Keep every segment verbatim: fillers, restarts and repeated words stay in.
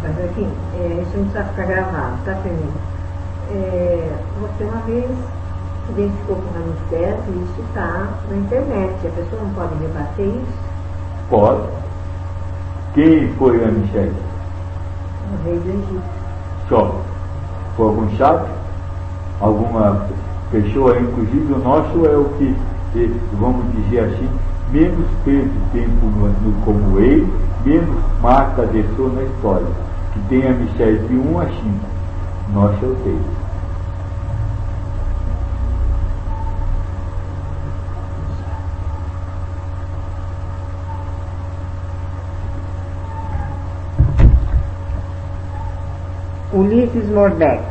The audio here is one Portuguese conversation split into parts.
Mas aqui, é, isso não precisa ficar gravado, tá, Fernando? É, você uma vez se identificou com Ramsés e isso está na internet. A pessoa não pode rebater isso? Pode. Quem foi Ramsés? O rei do Egito. Só. Foi algum chato? Alguma pessoa, inclusive o nosso é o que, vamos dizer assim, menos teve tempo no, no, como ele, menos marca deixou na história. Que tem Ramsés de um a cinco. Nós é o três. Ulisses Morbeck.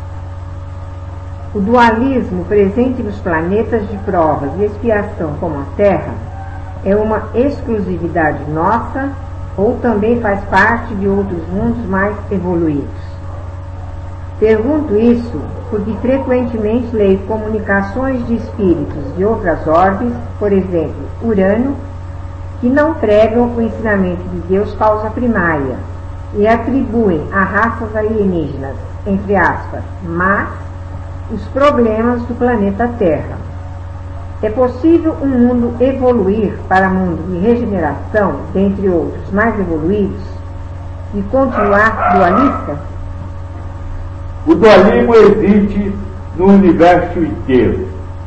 O dualismo presente nos planetas de provas e expiação como a Terra é uma exclusividade nossa ou também faz parte de outros mundos mais evoluídos? Pergunto isso porque frequentemente leio comunicações de espíritos de outras orbes, por exemplo, Urano, que não pregam o ensinamento de Deus causa primária e atribuem a raças alienígenas, entre aspas, mas os problemas do planeta Terra. É possível um mundo evoluir para mundo de regeneração, dentre outros mais evoluídos, e continuar dualista? O dualismo existe no universo inteiro.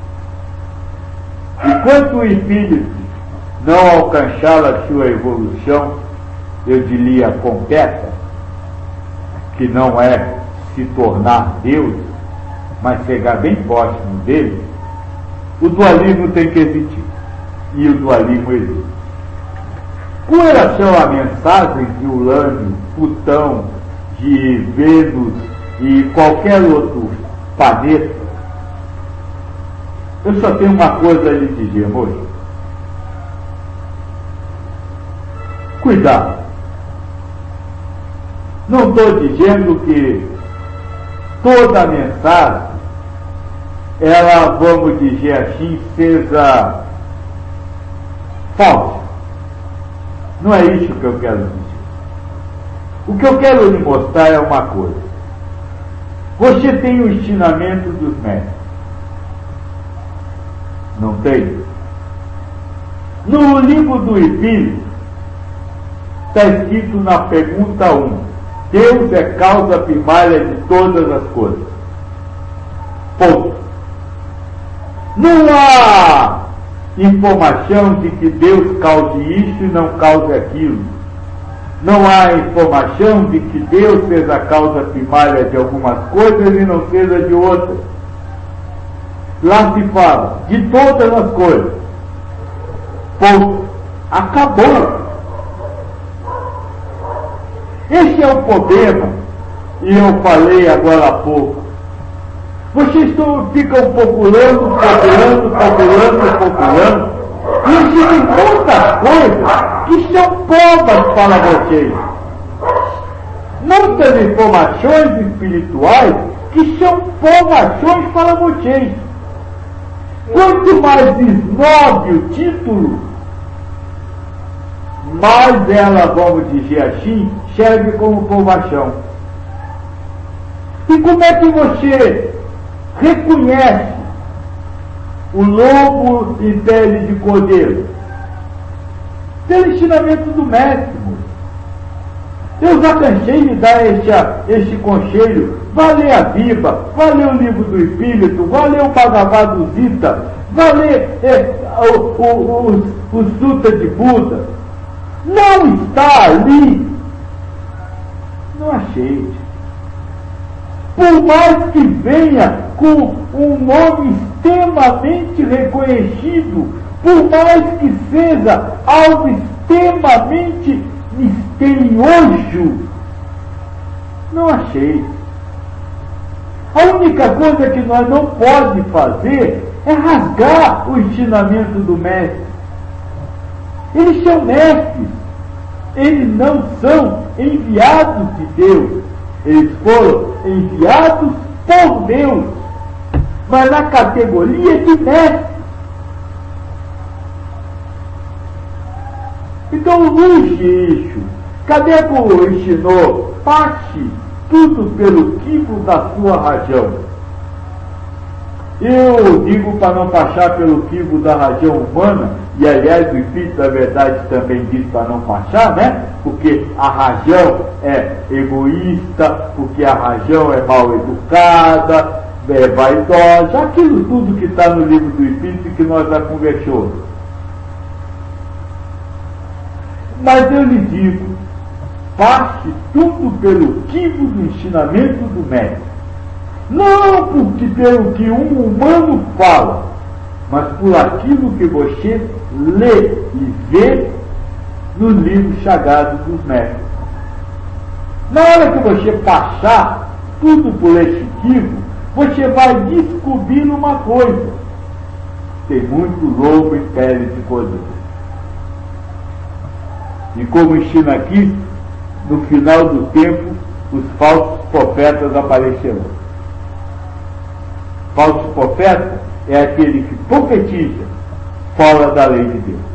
Enquanto o espírito não alcançar a sua evolução, eu diria completa, que não é se tornar Deus, mas chegar bem próximo dele, o dualismo tem que existir. E o dualismo existe. Com relação à mensagem de Urano, Plutão, de Vênus e qualquer outro planeta, eu só tenho uma coisa a lhe dizer, moço. Cuidado. Não estou dizendo que toda a mensagem, ela, vamos dizer assim, seja falsa. Não é isso que eu quero dizer. O que eu quero lhe mostrar é uma coisa. Você tem o ensinamento dos mestres. Não tem? No livro do Espírito, está escrito na pergunta um: Deus é causa primária de todas as coisas. Ponto. Não há informação de que Deus cause isso e não cause aquilo. Não há informação de que Deus seja a causa primária de algumas coisas e não seja de outras. Lá se fala de todas as coisas. Ponto. Acabou. Esse é o problema, e eu falei agora há pouco. Vocês ficam populando, populando, populando, populando, e existem muitas coisas que são povas para vocês. Muitas informações espirituais que são informações para vocês. Quanto mais esnobe o título, mais ela, vamos dizer assim, serve como provação. E como é que você reconhece o lobo em pele de cordeiro? Pelo ensinamento do mestre. Eu já cansei de dar esse, esse conselho. Vá ler a Bíblia, vá ler o livro do Espírito, vá ler o Bhagavad Gita, vá ler é, o, o, os, os Sutras de Buda. Não está ali. Não aceite. Por mais que venha com um nome extremamente reconhecido, por mais que seja algo extremamente misterioso, não aceite. A única coisa que nós não podemos fazer é rasgar o ensinamento do mestre. Eles são mestres, eles não são enviados de Deus, eles foram enviados por Deus, mas na categoria de mestre. Então use isso, Cadê que o ensinou? Passe tudo pelo quivo da sua rajão. Eu digo para não passar pelo quivo da rajão humana, e aliás o Espírito da Verdade também diz para não passar, né? Porque a rajão é egoísta, porque a rajão é mal educada, é vaidosa, aquilo tudo que está no livro do Espírito que nós já conversamos. Mas eu lhe digo, passe tudo pelo quivo do ensinamento do Mestre. Não porque pelo que um humano fala, mas por aquilo que você lê e vê no livro sagrado dos Mestres. Na hora que você passar tudo por esse quivo, você vai descobrir uma coisa: tem muito lobo em pele de cordeiro. E como ensina aqui, no final do tempo, os falsos profetas aparecerão. Falso profeta é aquele que profetiza fora da lei de Deus.